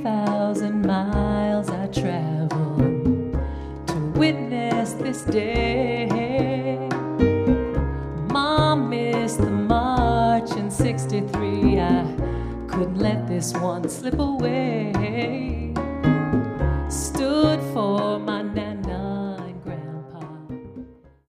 3,000 miles I traveled to witness this day. Mom missed the march in '63. I couldn't let this one slip away. Stood for